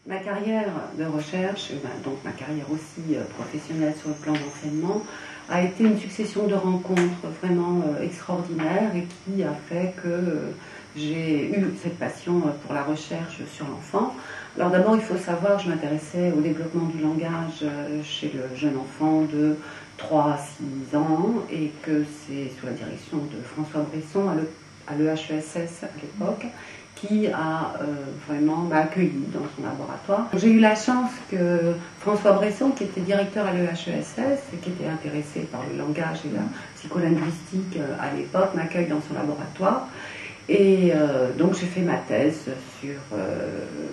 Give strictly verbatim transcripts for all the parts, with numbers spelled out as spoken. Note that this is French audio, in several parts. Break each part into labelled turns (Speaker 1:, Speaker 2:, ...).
Speaker 1: Ma carrière de recherche, donc ma carrière aussi professionnelle sur le plan d'enseignement, a été une succession de rencontres vraiment extraordinaires et qui a fait que j'ai eu cette passion pour la recherche sur l'enfant. Alors d'abord, il faut savoir que je m'intéressais au développement du langage chez le jeune enfant de trois à six ans et que c'est sous la direction de François Bresson à l'E H E S S à l'époque qui a euh, vraiment m'a accueilli dans son laboratoire. J'ai eu la chance que François Bresson, qui était directeur à l'E H E S S et qui était intéressé par le langage et la psycholinguistique euh, à l'époque, m'accueille dans son laboratoire. Et euh, donc j'ai fait ma thèse sur euh,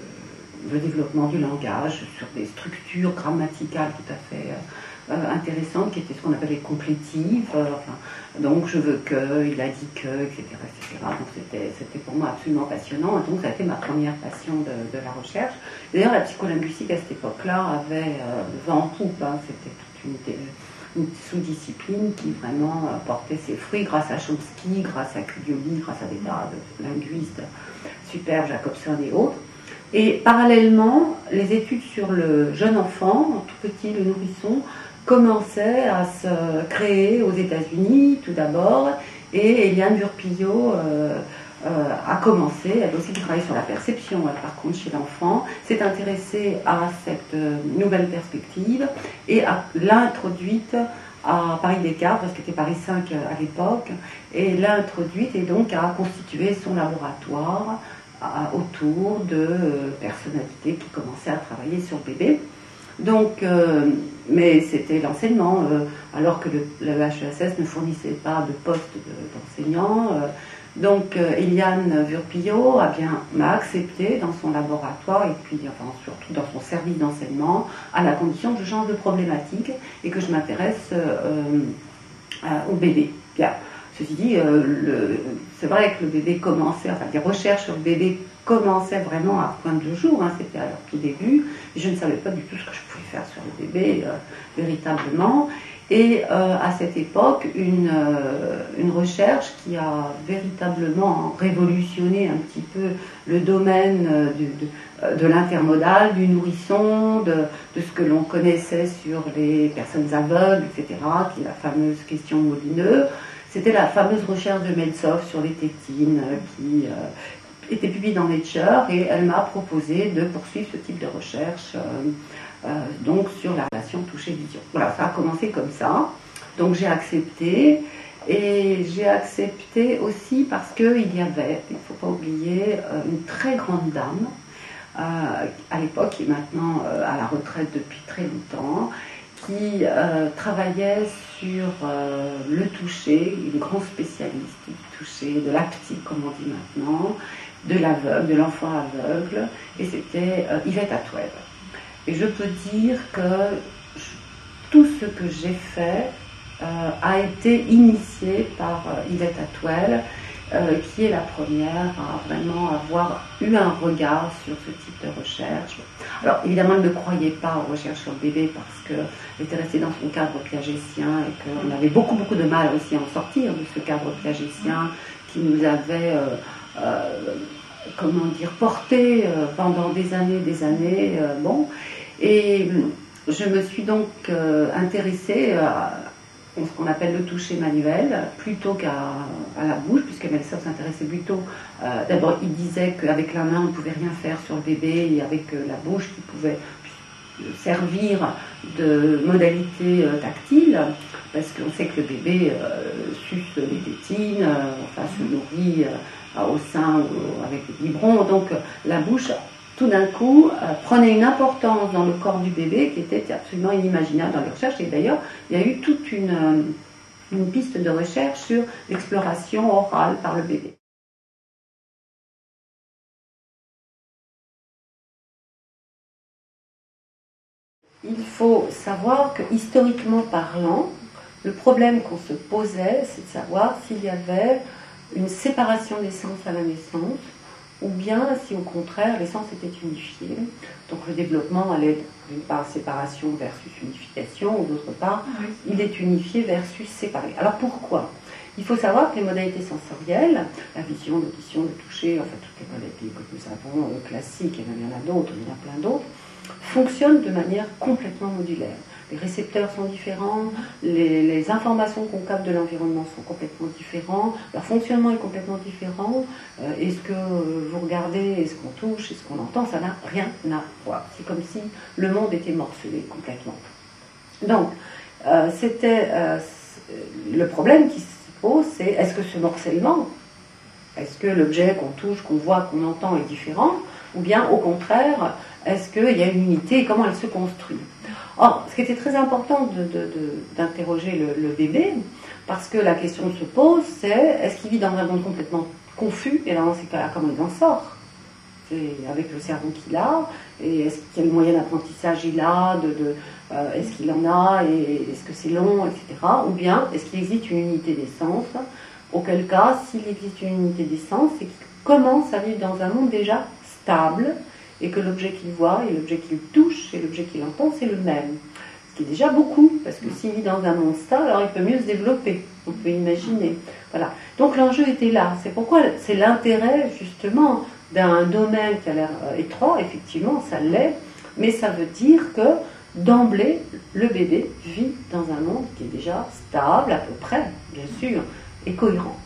Speaker 1: le développement du langage, sur des structures grammaticales tout à fait euh, intéressantes, qui étaient ce qu'on appelait complétives. Euh, enfin, donc je veux que, il a dit que, et cetera et cetera. Donc c'était, c'était pour moi absolument passionnant. Et donc ça a été ma première passion de, de la recherche. D'ailleurs, la psycholinguistique à cette époque-là avait euh, le vent en poupe. Hein. C'était toute une, une sous-discipline qui vraiment euh, portait ses fruits grâce à Chomsky, grâce à Cuglioli, grâce à des tas de linguistes super, Jacobson et autres. Et parallèlement, les études sur le jeune enfant, tout petit, le nourrisson, commençaient à se créer aux États-Unis tout d'abord, et Eliane Burpillot euh, euh, a commencé, elle aussi qui travaille sur la perception, elle, par contre chez l'enfant, s'est intéressée à cette euh, nouvelle perspective et a, l'a introduite à Paris Descartes, parce que c'était Paris cinq à l'époque, et l'a introduite et donc a constitué son laboratoire autour de euh, personnalités qui commençaient à travailler sur le bébé. Donc, euh, mais c'était l'enseignement, euh, alors que le, le H E S S ne fournissait pas de poste de, d'enseignant. Euh, donc, euh, Eliane Burpillot a bien, m'a accepté dans son laboratoire et puis, enfin, surtout dans son service d'enseignement, à la condition que je change de problématique et que je m'intéresse euh, euh, au bébé. Bien. Ceci dit, euh, le, c'est vrai que le bébé commençait, enfin des recherches sur le bébé commençaient vraiment à pointe de jour, hein, c'était à leur tout début, et je ne savais pas du tout ce que je pouvais faire sur le bébé, euh, véritablement. Et euh, à cette époque, une, euh, une recherche qui a véritablement révolutionné un petit peu le domaine euh, du, de, de l'intermodal, du nourrisson, de, de ce que l'on connaissait sur les personnes aveugles, et cetera, qui est la fameuse question Molineux. C'était la fameuse recherche de Meltzoff sur les tétines euh, qui euh, était publiée dans Nature, et elle m'a proposé de poursuivre ce type de recherche euh, euh, donc sur la relation toucher-vision. Voilà, ça a commencé comme ça. Donc j'ai accepté, et j'ai accepté aussi parce qu'il y avait, il ne faut pas oublier, euh, une très grande dame euh, à l'époque, qui est maintenant euh, à la retraite depuis très longtemps, qui euh, travaillait sur euh, le toucher, une grande spécialiste du toucher, de l'aptique comme on dit maintenant, de l'aveugle, de l'enfant aveugle, et c'était euh, Yvette Atwell. Et je peux dire que je, tout ce que j'ai fait euh, a été initié par euh, Yvette Atwell, Euh, qui est la première à vraiment avoir eu un regard sur ce type de recherche. Alors évidemment, elle ne croyait pas aux recherches sur le bébé parce qu'elle était restée dans son cadre piagétien et qu'on avait beaucoup beaucoup de mal aussi à en sortir de ce cadre piagétien qui nous avait, euh, euh, comment dire, porté euh, pendant des années, des années. Euh, bon, et je me suis donc euh, intéressée à ce qu'on appelle le toucher manuel, plutôt qu'à à la bouche, puisque Meltzoff s'intéressait plutôt, euh, d'abord il disait qu'avec la main on ne pouvait rien faire sur le bébé, et avec euh, la bouche qui pouvait servir de modalité euh, tactile, parce qu'on sait que le bébé euh, suce les tétines, euh, enfin se nourrit euh, au sein ou avec les biberons, donc la bouche tout d'un coup, euh, prenait une importance dans le corps du bébé qui était absolument inimaginable dans les recherches. Et d'ailleurs, il y a eu toute une, euh, une piste de recherche sur l'exploration orale par le bébé. Il faut savoir que, historiquement parlant, le problème qu'on se posait, c'est de savoir s'il y avait une séparation des sens à la naissance, ou bien si au contraire les sens étaient unifiés. Donc le développement allait d'une part séparation versus unification, ou d'autre part oui. Il est unifié versus séparé. Alors pourquoi ? Il faut savoir que les modalités sensorielles, la vision, l'audition, le toucher, enfin toutes les modalités que nous avons euh, classiques, et même il y en a d'autres, il y en a plein d'autres, fonctionnent de manière complètement modulaire. Les récepteurs sont différents, les, les informations qu'on capte de l'environnement sont complètement différents, leur fonctionnement est complètement différent, euh, et ce que vous regardez, et ce qu'on touche, et ce qu'on entend, ça n'a rien à voir. C'est comme si le monde était morcelé complètement. Donc, euh, c'était euh, le problème qui se pose, c'est est-ce que ce morcellement, est-ce que l'objet qu'on touche, qu'on voit, qu'on entend est différent, ou bien au contraire, est-ce qu'il y a une unité et comment elle se construit? Or, ce qui était très important de, de, de, d'interroger le, le bébé, parce que la question se pose, c'est est-ce qu'il vit dans un monde complètement confus, et dans ces cas-là, comment il en sort? C'est avec le cerveau qu'il a, et est-ce quel moyen d'apprentissage il a, de, de, euh, est-ce qu'il en a, et est-ce que c'est long, et cetera. Ou bien, est-ce qu'il existe une unité des sens? Auquel cas, s'il existe une unité des sens, c'est qu'il commence à vivre dans un monde déjà stable, et que l'objet qu'il voit, et l'objet qu'il touche, et l'objet qu'il entend, c'est le même. Ce qui est déjà beaucoup, parce que s'il vit dans un monde stable, alors il peut mieux se développer, on peut imaginer. Voilà. Donc l'enjeu était là. C'est pourquoi c'est l'intérêt, justement, d'un domaine qui a l'air euh, étroit, effectivement, ça l'est, mais ça veut dire que, d'emblée, le bébé vit dans un monde qui est déjà stable, à peu près, bien sûr, et cohérent.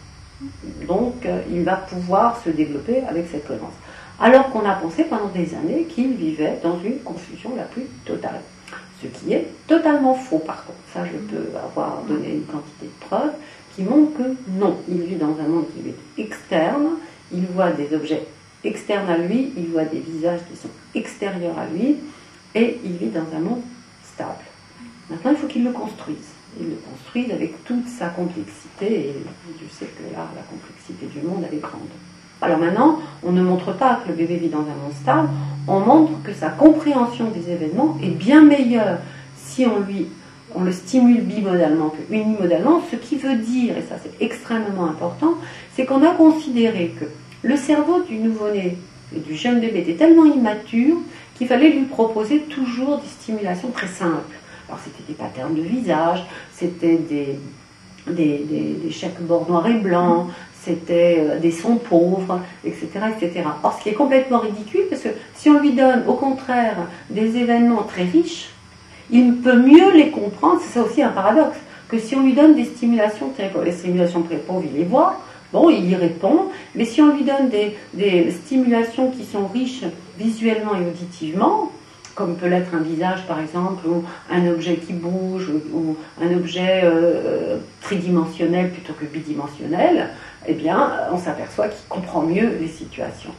Speaker 1: Donc, euh, il va pouvoir se développer avec cette cohérence. Alors qu'on a pensé pendant des années qu'il vivait dans une confusion la plus totale. Ce qui est totalement faux, par contre. Ça, je peux avoir donné une quantité de preuves qui montrent que non. Il vit dans un monde qui est externe, il voit des objets externes à lui, il voit des visages qui sont extérieurs à lui, et il vit dans un monde stable. Maintenant, il faut qu'il le construise. Il le construise avec toute sa complexité, et je sais que là, la complexité du monde, elle est grande. Alors maintenant, on ne montre pas que le bébé vit dans un monde stable, on montre que sa compréhension des événements est bien meilleure si on, lui, on le stimule bimodalement que unimodalement, ce qui veut dire, et ça c'est extrêmement important, c'est qu'on a considéré que le cerveau du nouveau-né et du jeune bébé était tellement immature qu'il fallait lui proposer toujours des stimulations très simples. Alors c'était des patterns de visage, c'était des, des, des, des chèques-bords noirs et blancs, c'était des sons pauvres, et cetera, et cetera. Or, ce qui est complètement ridicule, parce que si on lui donne, au contraire, des événements très riches, il peut mieux les comprendre, c'est ça aussi un paradoxe, que si on lui donne des stimulations très pauvres. Les stimulations très pauvres, il les voit, bon, il y répond, mais si on lui donne des, des stimulations qui sont riches visuellement et auditivement, comme peut l'être un visage par exemple, ou un objet qui bouge, ou, ou un objet euh, tridimensionnel plutôt que bidimensionnel, eh bien, on s'aperçoit qu'il comprend mieux les situations.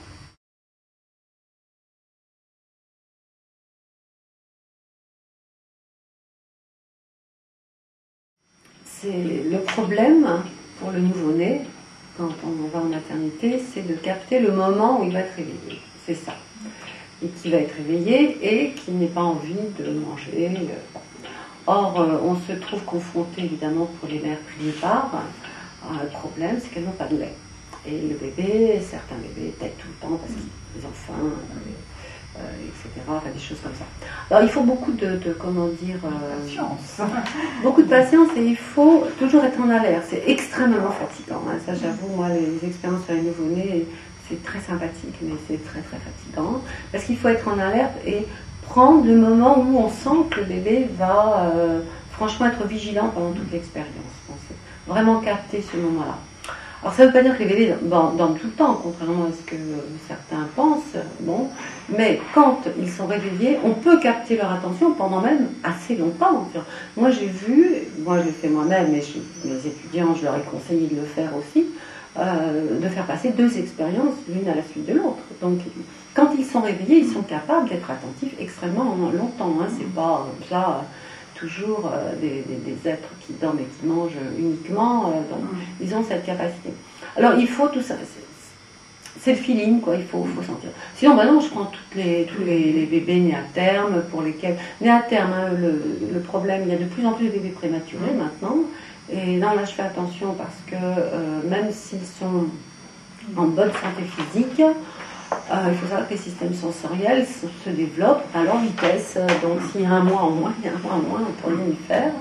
Speaker 1: C'est le problème pour le nouveau-né, quand on va en maternité, c'est de capter le moment où il va être réveillé. C'est ça. Et qui va être réveillé et qui n'ait pas envie de manger. Or, on se trouve confronté, évidemment, pour les mères primipare, à un problème, c'est qu'elles n'ont pas de lait. Et le bébé, certains bébés têtent tout le temps parce qu'ils ont faim, euh, et cetera. Enfin, des choses comme ça. Alors, il faut beaucoup de, de comment dire... Euh,
Speaker 2: patience.
Speaker 1: Beaucoup de patience et il faut toujours être en alerte. C'est extrêmement fatigant. Hein. Ça, j'avoue, moi, les expériences sur les nouveau-nés... C'est très sympathique, mais c'est très très fatigant. Parce qu'il faut être en alerte et prendre le moment où on sent que le bébé va euh, franchement être vigilant pendant toute l'expérience. Vraiment capter ce moment-là. Alors ça ne veut pas dire que les bébés dorment tout le temps, contrairement à ce que certains pensent. Bon. Mais quand ils sont réveillés, on peut capter leur attention pendant même assez longtemps. Moi j'ai vu, moi je le fais moi-même, mais je, mes étudiants, je leur ai conseillé de le faire aussi, Euh, de faire passer deux expériences l'une à la suite de l'autre. Donc, quand ils sont réveillés, ils sont capables d'être attentifs extrêmement longtemps. Hein. C'est pas ça euh, toujours euh, des, des, des êtres qui dorment et qui mangent uniquement. Euh, donc, ils ont cette capacité. Alors, il faut tout ça. C'est, c'est le feeling, quoi. Il faut, faut sentir. Sinon, bah non, je prends toutes les, tous les, les bébés nés à terme pour lesquels nés à terme. Hein, le, le problème, il y a de plus en plus de bébés prématurés maintenant. Et non, là, je fais attention parce que euh, même s'ils sont en bonne santé physique, euh, il faut savoir que les systèmes sensoriels se, se développent à leur vitesse. Donc, s'il y a un mois en moins, il y a un mois en moins, on peut rien y faire.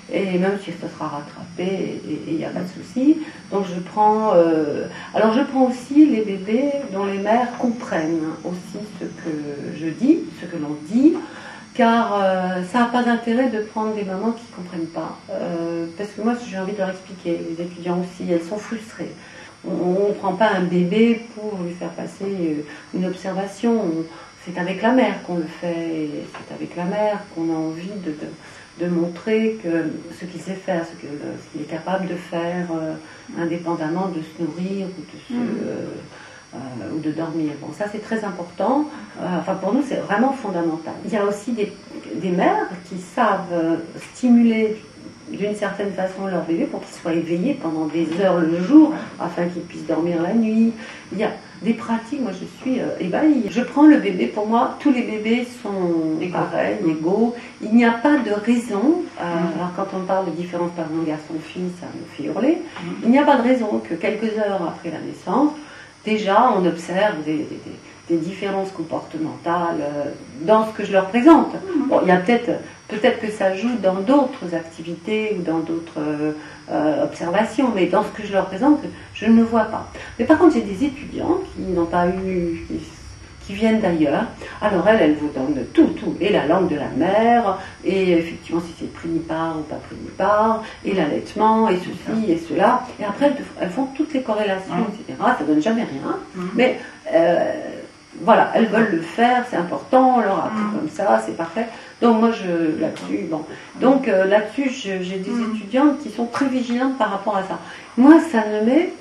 Speaker 1: et même si ça sera rattrapé, et il n'y a pas de souci. Donc je prends, euh, alors je prends aussi les bébés dont les mères comprennent aussi ce que je dis, ce que l'on dit, car euh, ça n'a pas d'intérêt de prendre des mamans qui ne comprennent pas, euh, parce que moi j'ai envie de leur expliquer, les étudiants aussi, elles sont frustrées. On ne prend pas un bébé pour lui faire passer une observation, c'est avec la mère qu'on le fait, et c'est avec la mère qu'on a envie de, de, de montrer que ce qu'il sait faire, ce qu'il ce qu'il est capable de faire, euh, indépendamment de se nourrir ou de, se, euh, euh, ou de dormir. Bon, ça c'est très important, euh, enfin pour nous c'est vraiment fondamental. Il y a aussi des, des mères qui savent stimuler d'une certaine façon leur bébé pour qu'il soit éveillé pendant des heures le jour afin qu'il puisse dormir la nuit. Il y a des pratiques, moi je suis euh, ébahie. Je prends le bébé, pour moi tous les bébés sont pareils, égaux. Il n'y a pas de raison, euh, mmh. alors quand on parle de différence par exemple garçon-fille, ça me fait hurler, mmh. il n'y a pas de raison que quelques heures après la naissance, déjà on observe des, des, des, des différences comportementales euh, dans ce que je leur présente. Bon, il y a peut-être peut-être que ça joue dans d'autres activités ou dans d'autres euh, euh, observations, mais dans ce que je leur présente, je ne le vois pas. Mais par contre, j'ai des étudiants qui n'ont pas eu, qui, qui viennent d'ailleurs. Alors elles, elles vous donnent tout, tout, et la langue de la mère, et effectivement si c'est primipare ou pas primipare, et l'allaitement, et ceci et cela. Et après, elles, elles font toutes les corrélations, et cetera. Ça donne jamais rien, mais euh, voilà, elles veulent le faire, c'est important, on leur a appris comme ça, c'est parfait. Donc moi, je là-dessus, bon. Donc euh, là-dessus, j'ai des étudiantes qui sont très vigilantes par rapport à ça. Moi, ça ne m'est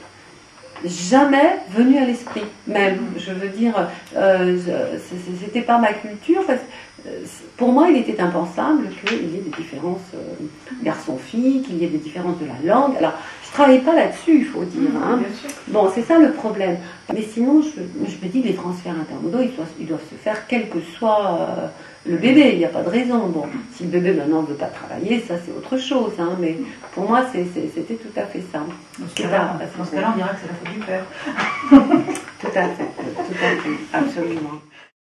Speaker 1: jamais venu à l'esprit, même. Je veux dire, euh, c'était pas ma culture. Parce, euh, pour moi, il était impensable qu'il y ait des différences euh, garçon-fille, qu'il y ait des différences de la langue. Alors, je travaille pas là-dessus, il faut dire. Hein. Bon, c'est ça le problème. Mais sinon, je, je me dis que les transferts intermodaux, ils doivent, ils doivent se faire quel que soit euh, le bébé. Il n'y a pas de raison. Bon, si le bébé maintenant ne veut pas travailler, ça c'est autre chose. Hein, mais pour moi, c'était tout à fait ça.
Speaker 2: Dans ce cas-là, on dirait que c'est la faute du père.
Speaker 1: Tout à fait, tout à fait, absolument.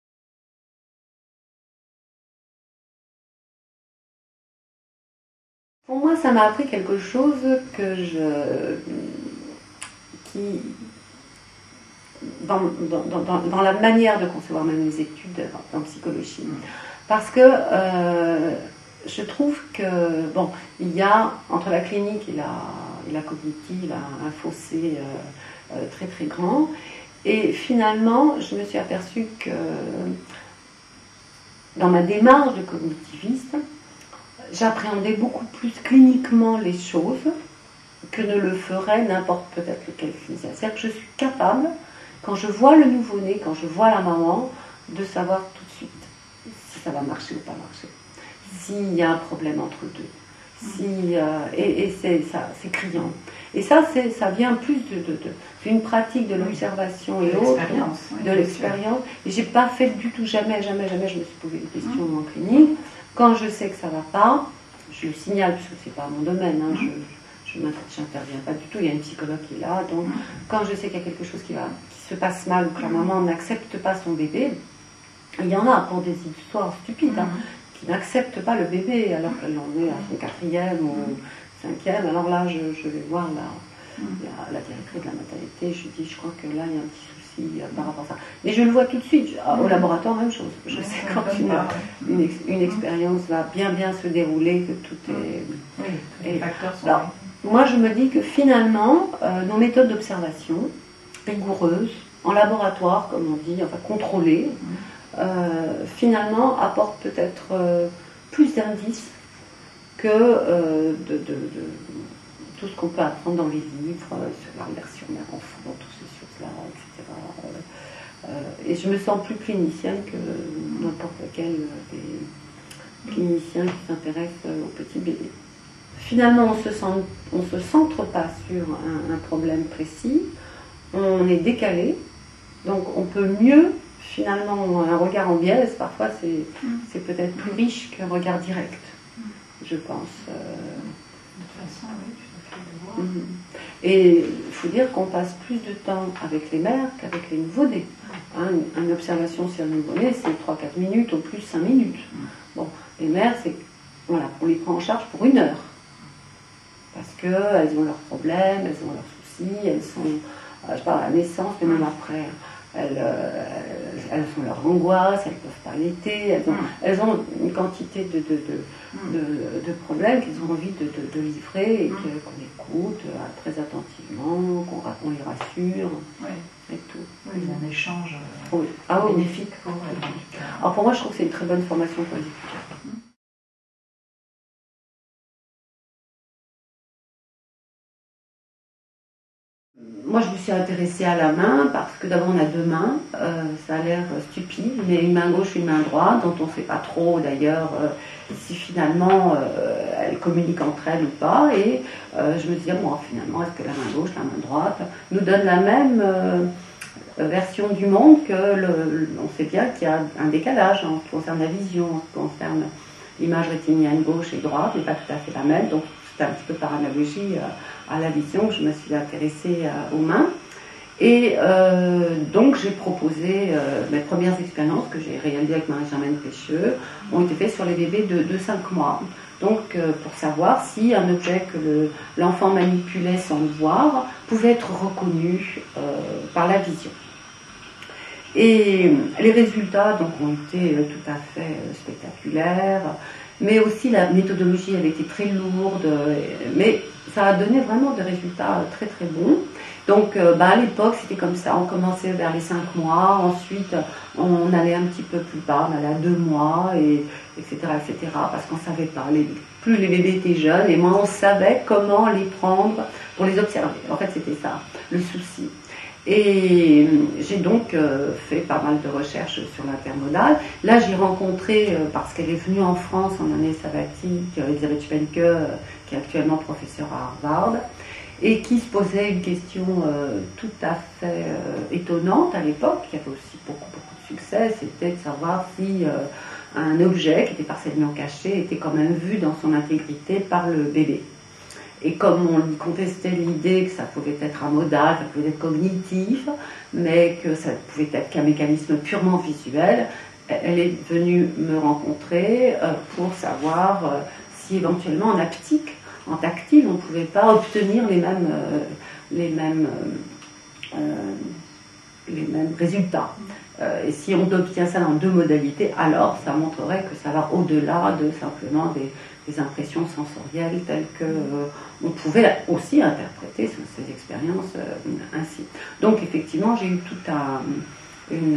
Speaker 1: Pour moi, ça m'a appris quelque chose que je, qui, dans, dans, dans, dans la manière de concevoir même les études en, en psychologie, parce que euh, je trouve que bon, il y a entre la clinique et la, et la cognitive un, un fossé euh, euh, très très grand, et finalement, je me suis aperçue que dans ma démarche de cognitiviste, j'appréhendais beaucoup plus cliniquement les choses que ne le ferait n'importe peut-être lequel clinicien. C'est-à-dire que je suis capable, quand je vois le nouveau-né, quand je vois la maman, de savoir tout de suite si ça va marcher ou pas marcher, s'il y a un problème entre deux. Si, euh, et et c'est ça, c'est criant. Et ça, ça vient plus de, de, de d'une pratique de l'observation et autres, de l'expérience. Et j'ai pas fait du tout, jamais, jamais, jamais, je me suis posé des questions en clinique. Quand je sais que ça va pas, je le signale, puisque c'est pas mon domaine, hein, je n'interviens pas du tout, il y a une psychologue qui est là, donc quand je sais qu'il y a quelque chose qui, va, qui se passe mal, ou que la maman n'accepte pas son bébé, il y en a pour des histoires stupides, hein, qui n'acceptent pas le bébé alors qu'elle en est à son quatrième ou cinquième, alors là je, je vais voir la, la, la directrice de la maternité, je lui dis, je crois que là il y a un petit souci par rapport à ça. Mais je le vois tout de suite, au laboratoire même chose, je sais quand une, une, une expérience va bien bien se dérouler, que tout est...
Speaker 2: Oui, tous les facteurs sont...
Speaker 1: Alors, moi je me dis que finalement, euh, nos méthodes d'observation, rigoureuses, en laboratoire comme on dit, enfin contrôlées, euh, finalement apportent peut-être euh, plus d'indices que euh, de, de, de tout ce qu'on peut apprendre dans les livres, euh, sur la relation mère-enfant, dans toutes ces choses-là, et cetera. Euh, euh, et je me sens plus clinicienne que n'importe lequel des cliniciens qui s'intéressent aux petits bébés. Finalement, on se sent, on se centre pas sur un, un problème précis, on est décalé, donc on peut mieux, finalement, un regard en biais, parfois c'est c'est peut-être plus riche qu'un regard direct, je pense. Euh,
Speaker 2: de toute façon, oui, tu as fait de voir.
Speaker 1: Et il faut dire qu'on passe plus de temps avec les mères qu'avec les nouveau-nés. Hein, une, une observation sur un nouveau-né, c'est trois à quatre minutes, au plus cinq minutes. Bon, les mères, c'est voilà, on les prend en charge pour une heure. Parce qu'elles ont leurs problèmes, elles ont leurs soucis, elles sont, euh, je sais pas, à la naissance, mais même après, elles, euh, elles ont leur angoisse, elles ne peuvent pas allaiter, elles ont, elles ont une quantité de, de, de, de, de problèmes qu'elles ont envie de, de, de livrer et que, qu'on écoute euh, très attentivement, qu'on, qu'on les rassure,
Speaker 2: oui.
Speaker 1: et tout.
Speaker 2: Oui, un échange
Speaker 1: euh, oui. ah,
Speaker 2: bénéfique
Speaker 1: oui.
Speaker 2: pour elles.
Speaker 1: Alors pour moi, je trouve que c'est une très bonne formation pour les éducateurs. Moi, je me suis intéressée à la main parce que d'abord, on a deux mains. Euh, ça a l'air stupide, mais une main gauche et une main droite, dont on ne sait pas trop d'ailleurs euh, si finalement euh, elles communiquent entre elles ou pas. Et euh, je me disais, bon, finalement, est-ce que la main gauche, la main droite nous donne la même euh, version du monde que le, on sait bien qu'il y a un décalage en ce qui concerne la vision, en ce qui concerne l'image rétinienne gauche et droite, mais pas tout à fait la même. Donc, c'était un petit peu par analogie à la vision que je me suis intéressée aux mains. Et euh, donc j'ai proposé, euh, mes premières expériences que j'ai réalisées avec Marie-Germaine Pécheux ont été faites sur les bébés de, de cinq mois. Donc euh, pour savoir si un objet que le, l'enfant manipulait sans le voir pouvait être reconnu euh, par la vision. Et les résultats donc, ont été tout à fait spectaculaires. Mais aussi la méthodologie avait été très lourde, mais ça a donné vraiment des résultats très très bons. Donc euh, bah, à l'époque c'était comme ça, on commençait vers les cinq mois, ensuite on allait un petit peu plus bas, on allait à deux mois, et, etc., et cetera. Parce qu'on savait pas, les, plus les bébés étaient jeunes, et moins on savait comment les prendre pour les observer. En fait c'était ça, le souci. Et j'ai donc euh, fait pas mal de recherches sur l'intermodal. Là, j'ai rencontré, euh, parce qu'elle est venue en France en année sabbatique, euh, Elisabeth Schwenke, euh, qui est actuellement professeure à Harvard, et qui se posait une question euh, tout à fait euh, étonnante à l'époque, qui avait aussi beaucoup, beaucoup de succès, c'était de savoir si euh, un objet qui était partiellement caché était quand même vu dans son intégrité par le bébé. Et comme on lui contestait l'idée que ça pouvait être amodal, ça pouvait être cognitif, mais que ça pouvait être qu'un mécanisme purement visuel, elle est venue me rencontrer pour savoir si éventuellement en haptique, en tactile, on ne pouvait pas obtenir les mêmes, les mêmes, euh, les mêmes résultats. Et si on obtient ça dans deux modalités, alors ça montrerait que ça va au-delà de simplement des des impressions sensorielles telles que euh, on pouvait aussi interpréter ces expériences euh, ainsi. Donc effectivement, j'ai eu toute un, une,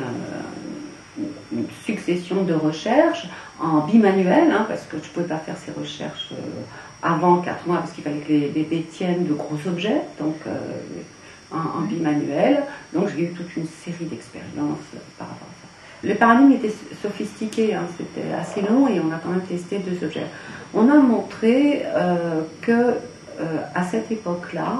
Speaker 1: euh, une succession de recherches en bimanuel, hein, parce que je ne pouvais pas faire ces recherches euh, avant quatre mois, parce qu'il fallait que les bébés tiennent de gros objets, donc euh, en, en bimanuel. Donc j'ai eu toute une série d'expériences euh, par rapport à ça. Le paradigme était sophistiqué, hein, c'était assez long et on a quand même testé deux objets. On a montré euh, que euh, à cette époque-là,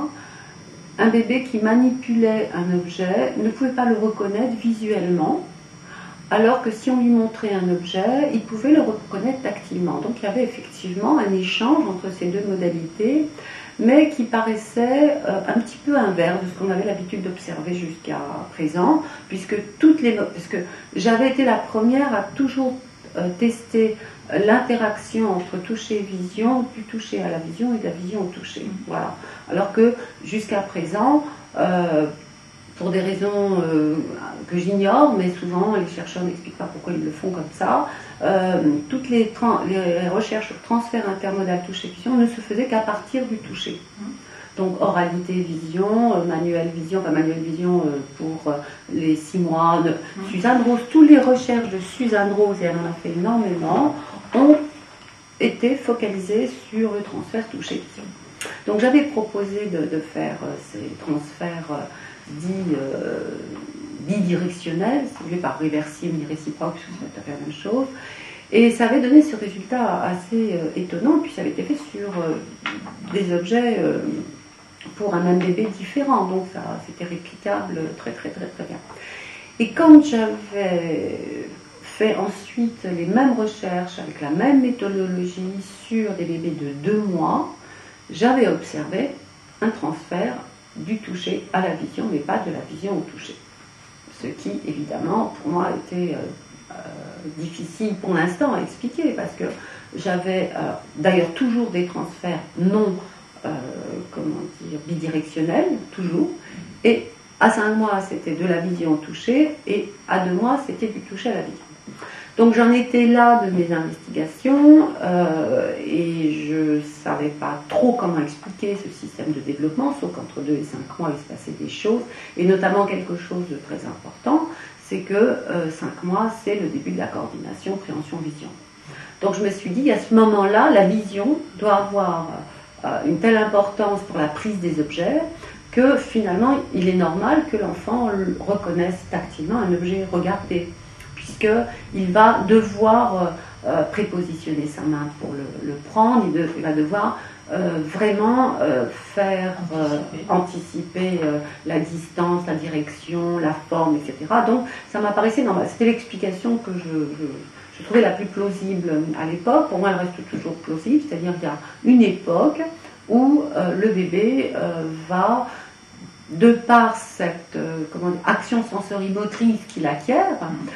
Speaker 1: un bébé qui manipulait un objet ne pouvait pas le reconnaître visuellement, alors que si on lui montrait un objet, il pouvait le reconnaître tactilement. Donc il y avait effectivement un échange entre ces deux modalités, mais qui paraissait euh, un petit peu inverse de ce qu'on avait l'habitude d'observer jusqu'à présent, puisque toutes les, parce que j'avais été la première à toujours euh, tester l'interaction entre toucher et vision, du toucher à la vision et de la vision au toucher. Voilà. Alors que jusqu'à présent, euh, pour des raisons euh, que j'ignore, mais souvent les chercheurs n'expliquent pas pourquoi ils le font comme ça, euh, toutes les, les recherches sur transfert intermodal toucher-vision ne se faisaient qu'à partir du toucher. Donc oralité, vision, euh, manuel vision, enfin manuel vision euh, pour euh, les six mois de mmh. Suzanne Rose, toutes les recherches de Suzanne Rose, et elle en a fait énormément, ont été focalisées sur le transfert toucher-vision. Donc j'avais proposé de, de faire euh, ces transferts euh, dits euh, bidirectionnels, si vous voulez, par réversible et réciproque, c'est tout à fait la même chose. Et ça avait donné ce résultat assez euh, étonnant, puis ça avait été fait sur euh, des objets euh, pour un même bébé différent, donc ça c'était réplicable très très très très bien. Et quand j'avais fait ensuite les mêmes recherches avec la même méthodologie sur des bébés de deux mois, j'avais observé un transfert du toucher à la vision, mais pas de la vision au toucher. Ce qui, évidemment, pour moi, était euh, euh, difficile pour l'instant à expliquer, parce que j'avais euh, d'ailleurs toujours des transferts non euh, comment dire, bidirectionnelle, toujours. Et à cinq mois, c'était de la vision touchée, et à deux mois, c'était du toucher à la vision. Donc j'en étais là de mes investigations, euh, et je ne savais pas trop comment expliquer ce système de développement, sauf qu'entre deux et cinq mois, il se passait des choses, et notamment quelque chose de très important, c'est que euh, cinq mois, c'est le début de la coordination préhension-vision. Donc je me suis dit, à ce moment-là, la vision doit avoir euh, une telle importance pour la prise des objets que finalement, il est normal que l'enfant reconnaisse tactilement un objet regardé, puisqu'il va devoir euh, prépositionner sa main pour le, le prendre, il, de, il va devoir euh, vraiment euh, faire euh, anticiper euh, la distance, la direction, la forme, et cetera. Donc ça m'apparaissait normal. C'était l'explication que je, je, je trouvais la plus plausible à l'époque. Pour moi, elle reste toujours plausible, c'est-à-dire qu'il y a une époque où euh, le bébé euh, va, de par cette euh, comment dire, action sensorimotrice qu'il acquiert,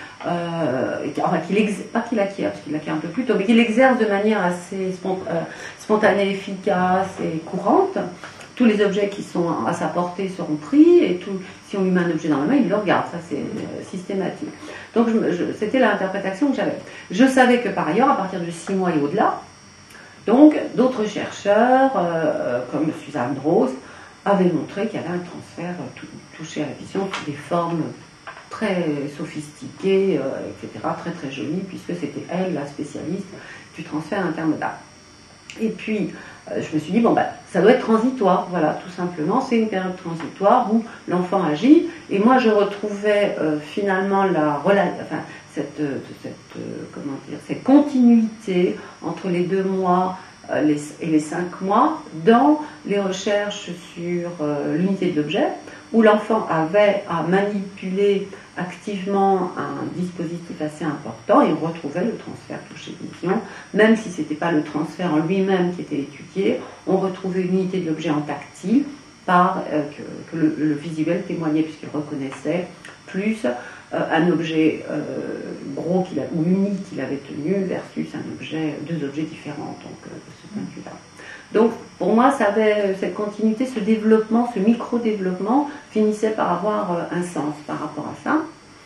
Speaker 1: euh, enfin qu'il ex, pas qu'il acquiert, parce qu'il l'acquiert un peu plus tôt, mais qu'il exerce de manière assez spont, euh, spontanée, efficace et courante, tous les objets qui sont à sa portée seront pris, et tout, si on lui met un objet dans la main, il le regarde, ça c'est euh, systématique. Donc je, je, c'était l'interprétation que j'avais. Je savais que par ailleurs, à partir de six mois et au-delà, donc d'autres chercheurs, euh, comme Suzanne Rose, avait montré qu'il y avait un transfert euh, touché à la vision sous des formes très sophistiquées, euh, et cetera, très très jolies, puisque c'était elle, la spécialiste du transfert intermodal. Et puis, euh, je me suis dit, bon, ben, ça doit être transitoire, voilà, tout simplement, c'est une période transitoire où l'enfant agit, et moi je retrouvais euh, finalement la relation, enfin, cette, euh, cette, euh, comment dire, cette continuité entre les deux mois Les, et les cinq mois dans les recherches sur euh, l'unité de l'objet, où l'enfant avait à manipuler activement un dispositif assez important, et on retrouvait le transfert toucher-vision, même si ce n'était pas le transfert en lui-même qui était étudié, on retrouvait une unité de l'objet en tactile par, euh, que, que le, le visuel témoignait, puisqu'il reconnaissait plus euh, un objet euh, gros qu'il a, ou unique qu'il avait tenu versus un objet, deux objets différents, donc euh, de ce point de vue-là. Donc pour moi, ça avait, cette continuité, ce développement, ce micro-développement finissait par avoir euh, un sens par rapport à ça.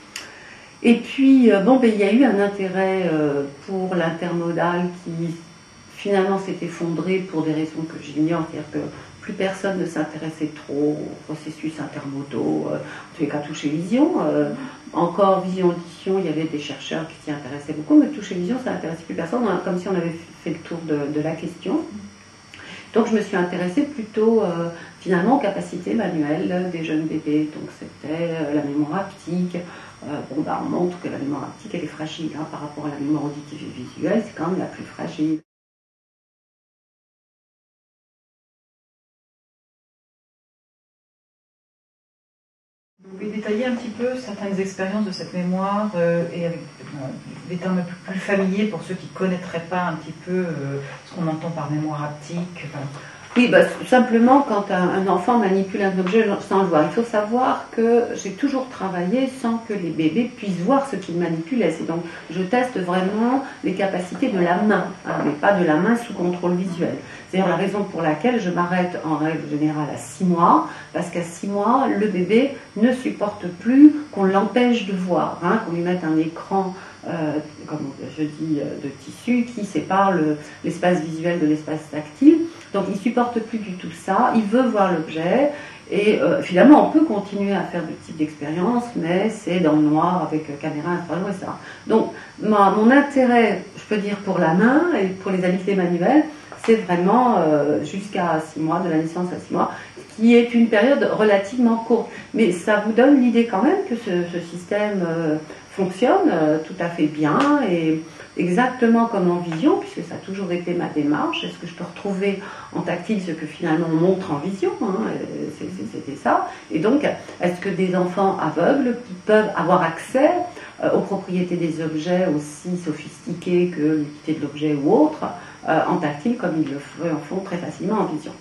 Speaker 1: Et puis, euh, bon, ben, il y a eu un intérêt euh, pour l'intermodal qui finalement s'est effondré pour des raisons que j'ignore, c'est-à-dire que plus personne ne s'intéressait trop aux processus intermodaux, euh, en tous les cas toucher-vision. Euh, encore vision-audition, il y avait des chercheurs qui s'y intéressaient beaucoup, mais toucher-vision, ça n'intéressait plus personne, comme si on avait fait le tour de, de la question. Donc je me suis intéressée plutôt euh, finalement aux capacités manuelles des jeunes bébés. Donc c'était euh, la mémoire haptique. Euh, bon, bah, on montre que la mémoire haptique, elle est fragile hein, par rapport à la mémoire auditive et visuelle, c'est quand même la plus fragile.
Speaker 2: Vous pouvez détailler un petit peu certaines expériences de cette mémoire euh, et avec euh, des termes plus, plus familiers pour ceux qui ne connaîtraient pas un petit peu euh, ce qu'on entend par mémoire haptique. Enfin.
Speaker 1: Oui, bah, simplement quand un, un enfant manipule un objet sans le voir. Il faut savoir que j'ai toujours travaillé sans que les bébés puissent voir ce qu'ils manipulaient. C'est donc, je teste vraiment les capacités de la main, hein, mais pas de la main sous contrôle visuel. C'est la raison pour laquelle je m'arrête en règle générale à six mois, parce qu'à six mois, le bébé ne supporte plus qu'on l'empêche de voir, hein, qu'on lui mette un écran, euh, comme je dis, de tissu qui sépare le, l'espace visuel de l'espace tactile. Donc il ne supporte plus du tout ça, il veut voir l'objet, et euh, finalement on peut continuer à faire de types d'expériences, mais c'est dans le noir avec euh, caméra, infrarouge, et cetera. Donc ma, mon intérêt, je peux dire pour la main et pour les habiletés manuelles, c'est vraiment euh, jusqu'à six mois, de la naissance à six mois, qui est une période relativement courte. Mais ça vous donne l'idée quand même que ce, ce système euh, fonctionne euh, tout à fait bien, et exactement comme en vision, puisque ça a toujours été ma démarche. Est-ce que je peux retrouver en tactile ce que finalement on montre en vision, hein, c'était ça. Et donc, est-ce que des enfants aveugles qui peuvent avoir accès euh, aux propriétés des objets aussi sophistiquées que l'unité de l'objet ou autre, euh, en tactile, comme ils le font très facilement en vision.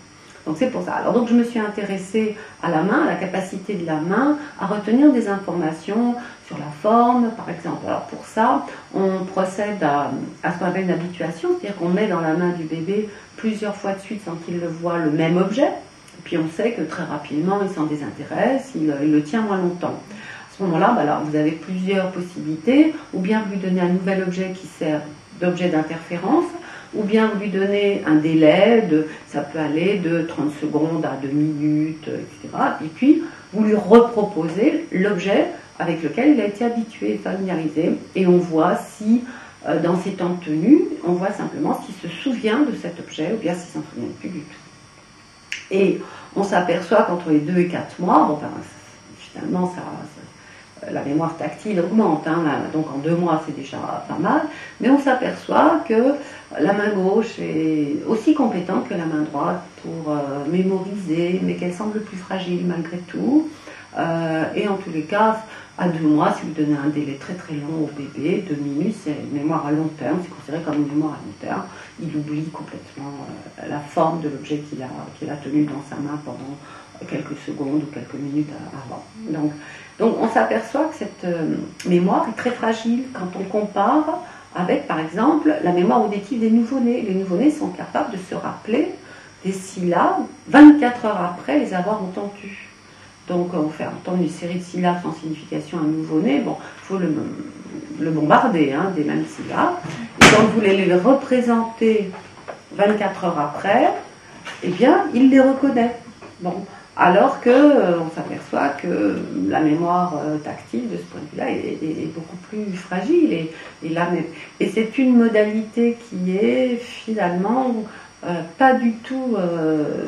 Speaker 1: Donc c'est pour ça. Alors donc je me suis intéressée à la main, à la capacité de la main à retenir des informations sur la forme, par exemple. Alors pour ça, on procède à, à ce qu'on appelle une habituation, c'est-à-dire qu'on met dans la main du bébé plusieurs fois de suite sans qu'il le voie le même objet. Puis on sait que très rapidement, il s'en désintéresse, il, il le tient moins longtemps. À ce moment-là, bah là, vous avez plusieurs possibilités, ou bien vous lui donnez un nouvel objet qui sert d'objet d'interférence, ou bien vous lui donnez un délai, de, ça peut aller de trente secondes à deux minutes, et cetera. Et puis, vous lui reproposez l'objet avec lequel il a été habitué, familiarisé, et on voit si, euh, dans ses temps de tenue, on voit simplement s'il se souvient de cet objet, ou bien s'il ne s'en souvient plus du tout. Et on s'aperçoit qu'entre les deux et quatre mois, bon, ben, finalement, ça, ça, la mémoire tactile augmente, hein, donc en deux mois, c'est déjà pas mal, mais on s'aperçoit que la main gauche est aussi compétente que la main droite pour euh, mémoriser, mais qu'elle semble plus fragile malgré tout. Euh, et en tous les cas, à deux mois, si vous donnez un délai très très long au bébé, deux minutes, c'est une mémoire à long terme, c'est considéré comme une mémoire à long terme. Il oublie complètement euh, la forme de l'objet qu'il a, qu'il a tenu dans sa main pendant quelques secondes ou quelques minutes avant. Donc, donc on s'aperçoit que cette euh, mémoire est très fragile quand on compare avec, par exemple, la mémoire auditive des nouveau-nés. Les nouveau-nés sont capables de se rappeler des syllabes vingt-quatre heures après les avoir entendues. Donc on fait entendre une série de syllabes sans signification à un nouveau-né, bon, il faut le, le bombarder, hein, des mêmes syllabes. Et quand vous voulez les représenter vingt-quatre heures après, eh bien, il les reconnaît. Bon, alors qu'on euh, s'aperçoit que la mémoire euh, tactile, de ce point de vue-là, est, est, est beaucoup plus fragile. Et, et, là, et c'est une modalité qui est finalement euh, pas du tout... Euh,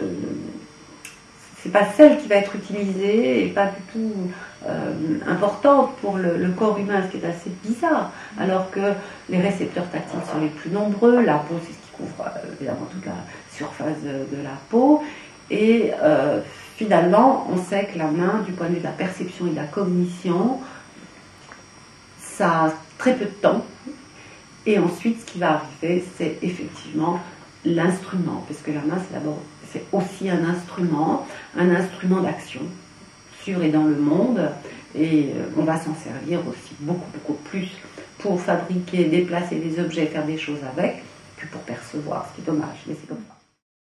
Speaker 1: c'est pas celle qui va être utilisée et pas du tout euh, importante pour le, le corps humain, ce qui est assez bizarre, alors que les récepteurs tactiles sont les plus nombreux, la peau c'est ce qui couvre euh, évidemment toute la surface de, de la peau, et euh, finalement on sait que la main, du point de vue de la perception et de la cognition, ça a très peu de temps, et ensuite ce qui va arriver c'est effectivement l'instrument, parce que la main c'est d'abord c'est aussi un instrument, un instrument d'action sur et dans le monde, et on va s'en servir aussi beaucoup, beaucoup plus pour fabriquer, déplacer des objets, faire des choses avec, que pour percevoir, ce qui est dommage, mais c'est comme ça.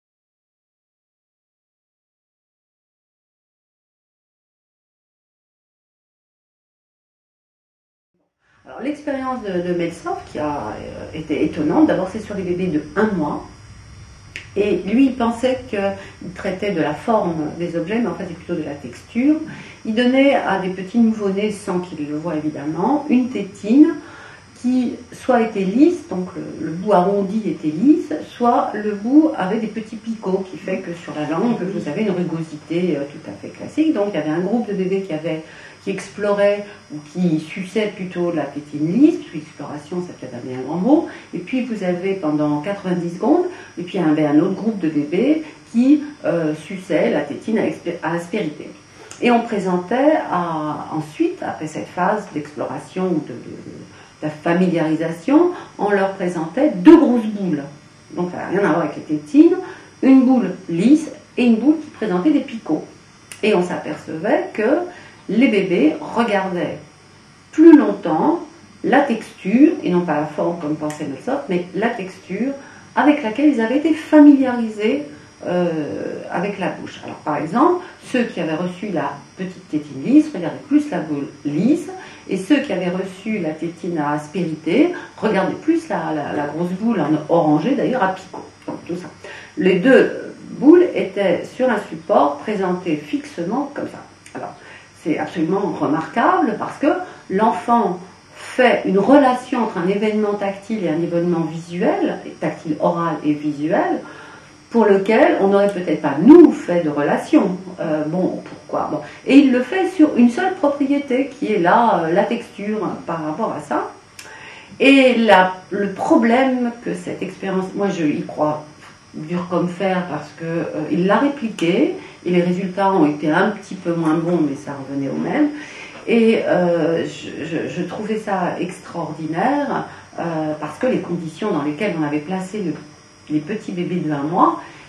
Speaker 1: Alors l'expérience de, de Melshoff qui a euh, été étonnante, d'abord c'est sur les bébés de un mois, et lui, il pensait qu'il traitait de la forme des objets, mais en fait, c'est plutôt de la texture. Il donnait à des petits nouveau-nés, sans qu'ils le voient évidemment, une tétine qui soit était lisse, donc le, le bout arrondi était lisse, soit le bout avait des petits picots, qui fait que sur la langue, vous avez une rugosité euh, tout à fait classique. Donc, il y avait un groupe de bébés qui avait... qui explorait ou qui suçait plutôt la tétine lisse, puisque l'exploration, c'est peut-être un bien grand mot, et puis vous avez pendant quatre-vingt-dix secondes, et puis il y avait un autre groupe de bébés qui euh, suçait la tétine à aspérité. Et on présentait à, ensuite, après cette phase d'exploration ou de, de, de familiarisation, on leur présentait deux grosses boules. Donc ça n'a rien à voir avec les tétines, une boule lisse et une boule qui présentait des picots. Et on s'apercevait que les bébés regardaient plus longtemps la texture, et non pas la forme comme pensait Melshoff, mais la texture avec laquelle ils avaient été familiarisés euh, avec la bouche. Alors par exemple, ceux qui avaient reçu la petite tétine lisse regardaient plus la boule lisse, et ceux qui avaient reçu la tétine à aspérité regardaient plus la, la, la grosse boule en orangé, d'ailleurs à picot. Donc tout ça. Les deux boules étaient sur un support présenté fixement comme ça. Alors, c'est absolument remarquable parce que l'enfant fait une relation entre un événement tactile et un événement visuel, tactile oral et visuel, pour lequel on n'aurait peut-être pas, nous, fait de relation. Euh, bon, pourquoi bon. Et il le fait sur une seule propriété, qui est là, euh, la texture, par rapport à ça. Et la, le problème que cette expérience, moi je y crois dur comme fer, parce qu'il euh, l'a répliqué, et les résultats ont été un petit peu moins bons, mais ça revenait au même. Et euh, je, je, je trouvais ça extraordinaire, euh, parce que les conditions dans lesquelles on avait placé le, les petits bébés de un mois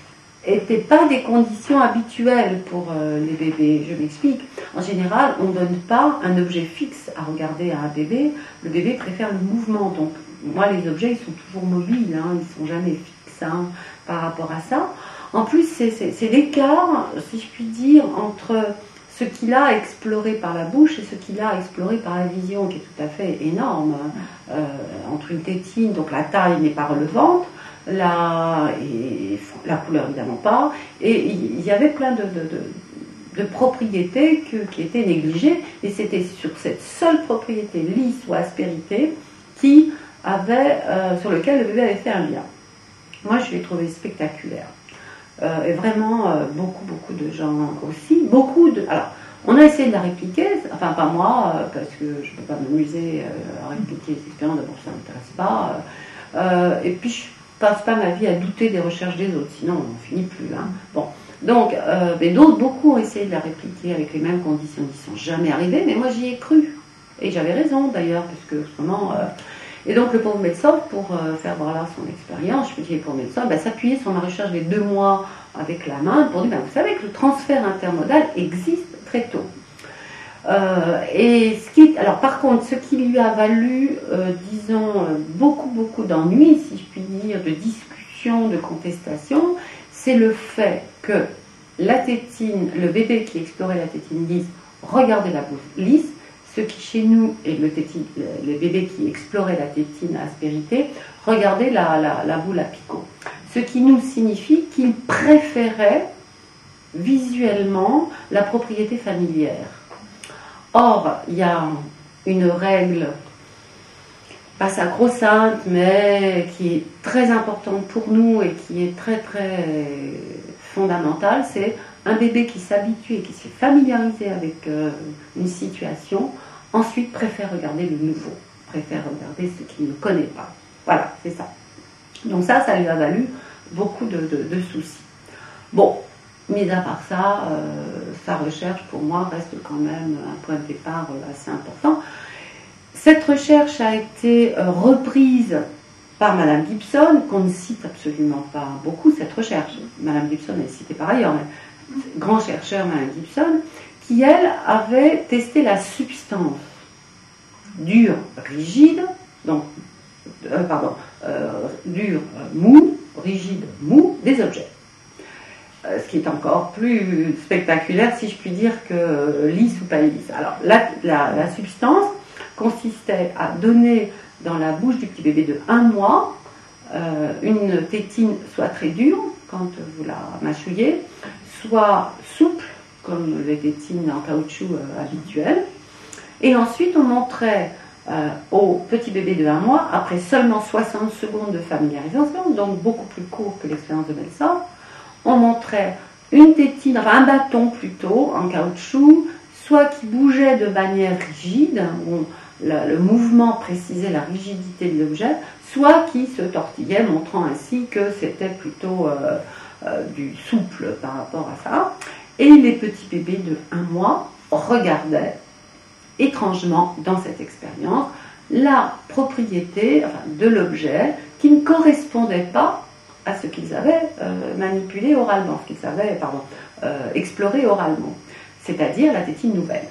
Speaker 1: n'étaient pas des conditions habituelles pour euh, les bébés. Je m'explique. En général, on ne donne pas un objet fixe à regarder à un bébé. Le bébé préfère le mouvement. Donc, moi, les objets, ils sont toujours mobiles, hein, ils ne sont jamais fixes hein, par rapport à ça. En plus, c'est l'écart, si je puis dire, entre ce qu'il a exploré par la bouche et ce qu'il a exploré par la vision, qui est tout à fait énorme. Euh, entre une tétine, donc la taille n'est pas relevante, la, et, la couleur évidemment pas, et il y avait plein de, de, de, de propriétés que, qui étaient négligées, et c'était sur cette seule propriété, lisse ou aspérité, qui avait, euh, sur lequel le bébé avait fait un lien. Moi, je l'ai trouvé spectaculaire. Euh, et vraiment, euh, beaucoup, beaucoup de gens aussi. Beaucoup de... Alors, on a essayé de la répliquer, enfin pas moi, euh, parce que je ne peux pas m'amuser euh, à répliquer les expériences, d'abord ça ne m'intéresse pas. Euh, et puis, je ne passe pas ma vie à douter des recherches des autres, sinon on n'en finit plus. Hein. Bon. Donc, euh, mais d'autres, beaucoup ont essayé de la répliquer avec les mêmes conditions qui ne sont jamais arrivées, mais moi j'y ai cru. Et j'avais raison d'ailleurs, parce que vraiment... Euh, et donc le pauvre médecin, pour euh, faire voilà son expérience, je me dis, le pauvre médecin, ben, s'appuyer sur ma recherche des deux mois avec la main pour dire, ben, vous savez que le transfert intermodal existe très tôt. Euh, et ce qui, alors par contre, ce qui lui a valu, euh, disons, beaucoup, beaucoup d'ennuis, si je puis dire, de discussions, de contestations, c'est le fait que la tétine, le bébé qui explorait la tétine lisse, regardait la bouche lisse, ce qui chez nous, et le, tétine, le, le bébé qui explorait la tétine à aspérité, regardait la, la, la boule à picot. Ce qui nous signifie qu'il préférait visuellement la propriété familière. Or, il y a une règle, pas sacro-sainte, mais qui est très importante pour nous et qui est très très fondamentale, c'est un bébé qui s'habitue et qui s'est familiarisé avec euh, une situation, ensuite préfère regarder le nouveau, préfère regarder ce qu'il ne connaît pas. Voilà, c'est ça. Donc ça, ça lui a valu beaucoup de, de, de soucis. Bon, mis à part ça, euh, sa recherche, pour moi, reste quand même un point de départ assez important. Cette recherche a été euh, reprise par Madame Gibson, qu'on ne cite absolument pas beaucoup, cette recherche. Madame Gibson est citée par ailleurs, mais grand chercheur, Madame Gibson, qui, elle, avait testé la substance dure, rigide, donc, euh, pardon, euh, dure, mou, rigide, mou, des objets. Euh, ce qui est encore plus spectaculaire, si je puis dire, que lisse ou pas lisse. Alors, la, la, la substance consistait à donner dans la bouche du petit bébé de un mois euh, une tétine soit très dure, quand vous la mâchouillez, soit souple, comme les tétines en caoutchouc euh, habituelles. Et ensuite, on montrait euh, au petit bébé de un mois, après seulement soixante secondes de familiarisation, donc beaucoup plus court que l'expérience de Melsa, on montrait une tétine, enfin un bâton plutôt, en caoutchouc, soit qui bougeait de manière rigide, où le, le mouvement précisait la rigidité de l'objet, soit qui se tortillait, montrant ainsi que c'était plutôt euh, euh, du souple par rapport à ça. Et les petits bébés de un mois regardaient étrangement dans cette expérience la propriété enfin, de l'objet qui ne correspondait pas à ce qu'ils avaient euh, manipulé oralement, ce qu'ils avaient pardon, euh, exploré oralement, c'est-à-dire la tétine nouvelle.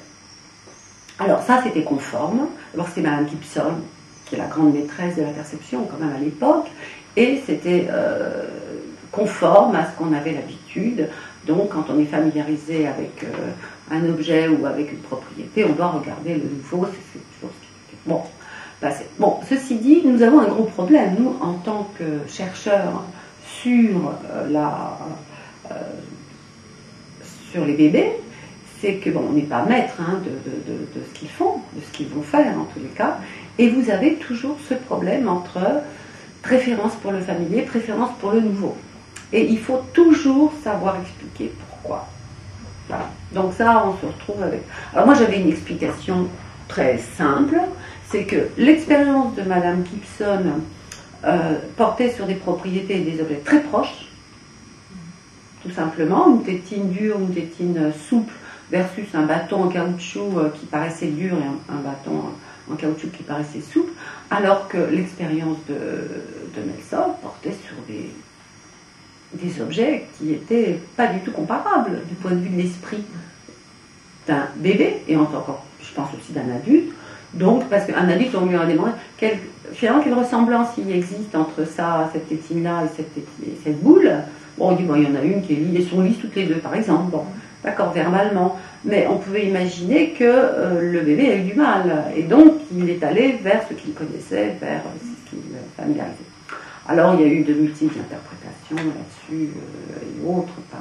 Speaker 1: Alors ça, c'était conforme. Alors c'était Madame Gibson, qui est la grande maîtresse de la perception quand même à l'époque, et c'était euh, conforme à ce qu'on avait l'habitude. Donc quand on est familiarisé avec euh, un objet ou avec une propriété, on doit regarder le nouveau. C'est toujours ce qui était bon. Ben, bon, ceci dit, nous avons un gros problème, nous, en tant que chercheurs sur, euh, la, euh, sur les bébés, c'est que, bon, on n'est pas maître hein, de, de, de, de ce qu'ils font, de ce qu'ils vont faire en tous les cas, et vous avez toujours ce problème entre préférence pour le familier, préférence pour le nouveau. Et il faut toujours savoir expliquer pourquoi. Voilà. Donc ça, on se retrouve avec... Alors moi, j'avais une explication très simple, c'est que l'expérience de Madame Gibson euh, portait sur des propriétés et des objets très proches, tout simplement, une tétine dure, une tétine souple, versus un bâton en caoutchouc euh, qui paraissait dur et un, un bâton en, en caoutchouc qui paraissait souple, alors que l'expérience de, de Melsa portait sur des des objets qui n'étaient pas du tout comparables du point de vue de l'esprit d'un bébé, et encore, je pense aussi d'un adulte. Donc, parce qu'un adulte, on lui a demandé quelle, finalement quelle ressemblance il existe entre ça, cette tétine-là et cette, et cette boule. Bon, on dit, bon, il y en a une qui est lisse, elles sont lisses toutes les deux, par exemple. Bon, d'accord, verbalement. Mais on pouvait imaginer que euh, le bébé a eu du mal. Et donc, il est allé vers ce qu'il connaissait, vers ce qu'il familiarisait. Alors, il y a eu de multiples interprétations là-dessus euh, et autres